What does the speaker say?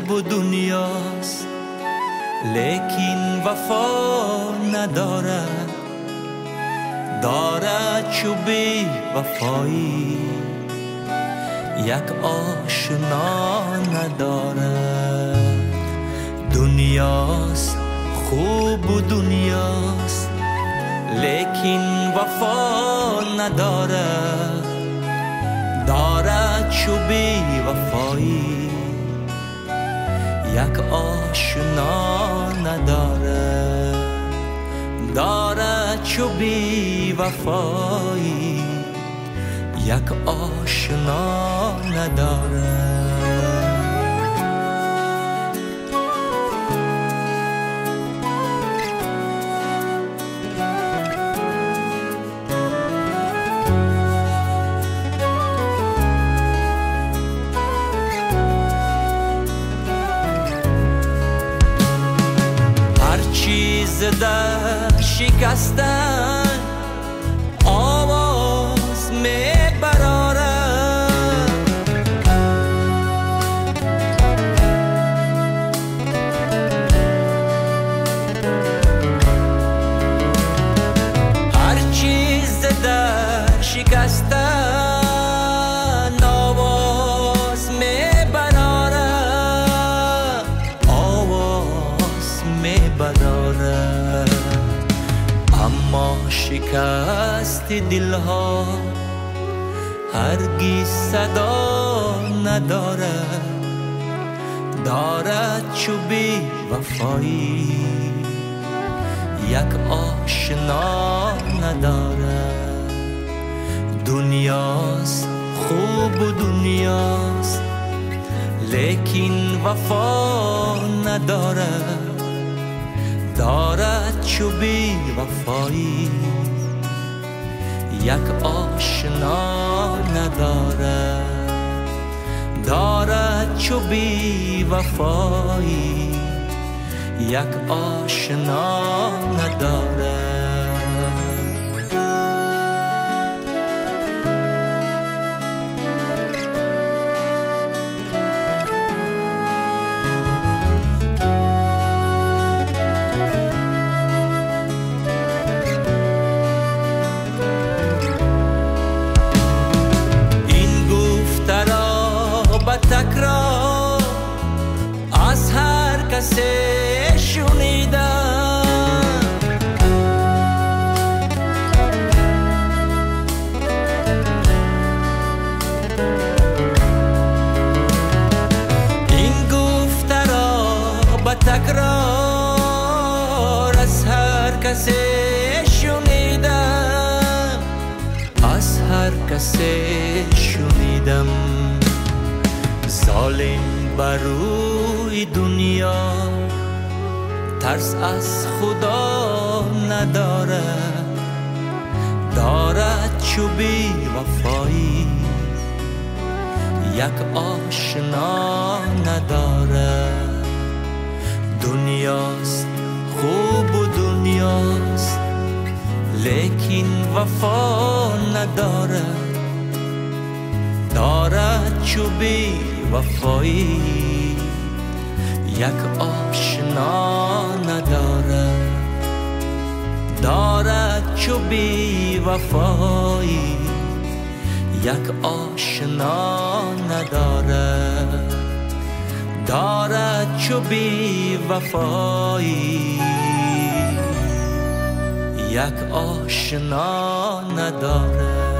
خوب و دنیاست لیکن وفا ندارد، دارد چوبی وفایی یک آشنا ندارد. دنیاست خوب و دنیاست لیکن وفا ندارد، دارد چوبی وفایی یک آشنا ندارد، دارد چوبی وفایی یک آشنا ندارد. چیز در شکستن آواز میبرارد، هر چیز در شکستن آواز میبرارد، آواز میبرارد. اما شکست دلها هرگز صدا ندارد، دارد چوبی وفایی یک آشنا ندارد. دنیاست خوب و دنیاست لیکن وفا ندارد، دارد چوبی وفایی یک آشنا ندارد، دارد چوبی وفایی یک آشنا ندارد. تکرار از هر کسی شنیدم، این گفته را به تکرار از هر کسی شنیدم، از هر کسی شنیدم. ظالم بروی دنیا ترس از خدا ندارد، دارد چوبی وفایی یک آشنا ندارد. دنیاست خوب و دنیاست لیکن وفا ندارد، دارد چوبی وفایی یک آشنا ندارد، دارد چوبی وفایی یک آشنا ندارد، دارد چوبی وفایی یک آشنا ندارد.